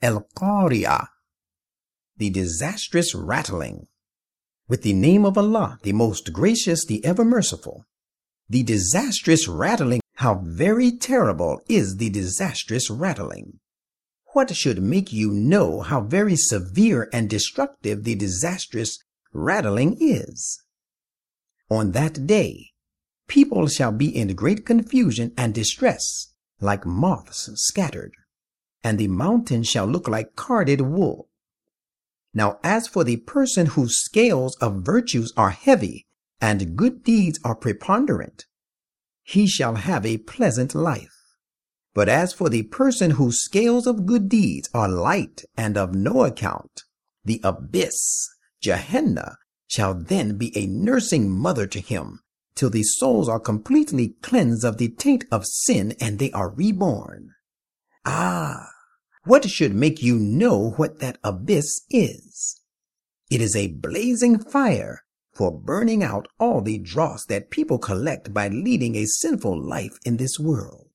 El-Qari'ah, the disastrous rattling. With the name of Allah, the most gracious, the ever merciful. The disastrous rattling. How very terrible is the disastrous rattling. What should make you know how very severe and destructive the disastrous rattling is? On that day, people shall be in great confusion and distress, like moths scattered, and the mountains shall look like carded wool. Now as for the person whose scales of virtues are heavy and good deeds are preponderant, he shall have a pleasant life. But as for the person whose scales of good deeds are light and of no account, the abyss, Gehenna, shall then be a nursing mother to him, till the souls are completely cleansed of the taint of sin and they are reborn. Ah, what should make you know what that abyss is? It is a blazing fire for burning out all the dross that people collect by leading a sinful life in this world.